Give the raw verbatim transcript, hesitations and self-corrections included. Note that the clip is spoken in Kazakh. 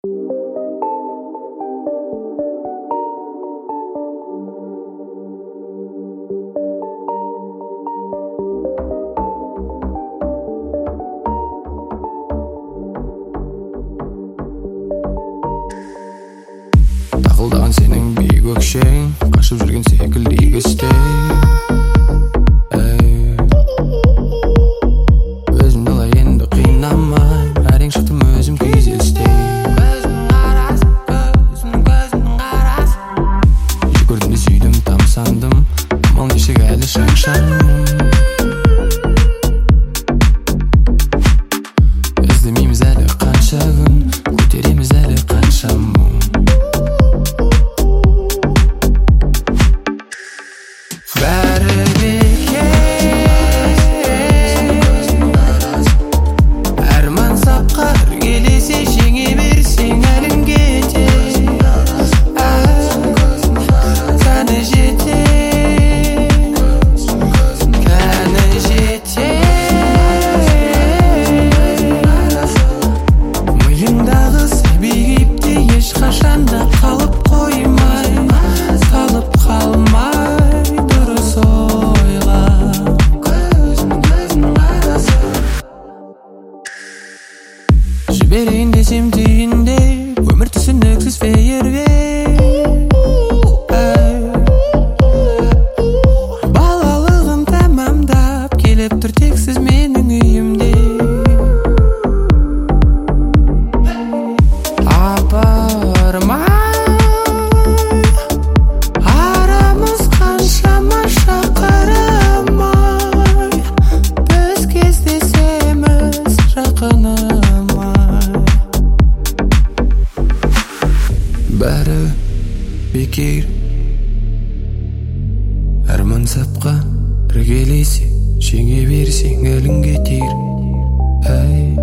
Тақылдаған сенің биік өкшең, қашып жүрген секілді егістей. Өзімді олай енді қинамай, әрең шықтым өзім күйзелістей. Жүгірдім де сүйдім, тамсандым, амал нешік әлі шаңшаным. Іздемейміз әлі қанша күн, көтереміз әлі қанша мұң. Бәрі бекер, арман сапқа іргелесе жеңе берсең әлің кетер. Кәні жетер, кәні жетер. Миыңдағы сәби кейіпте ешқашанда қалып қоймай, қалып қалмай. Жіберейін десем түйінде, өмір түсініксіз фейерверк. Балалығым тамамдап, келіп тұр тексіз менің үйімде. Апармай, арамыз қаншама шақырмай, біз кездесеміз жақыны. Бәрі бекер, арман сапқа іргелесе жеңе берсең әлің кетер.